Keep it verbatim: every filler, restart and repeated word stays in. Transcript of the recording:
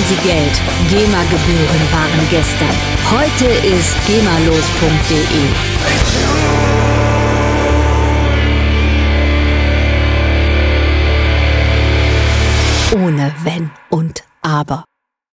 sie Geld. GEMA-Gebühren waren gestern. Heute ist gemalos punkt de. Ohne Wenn und Aber.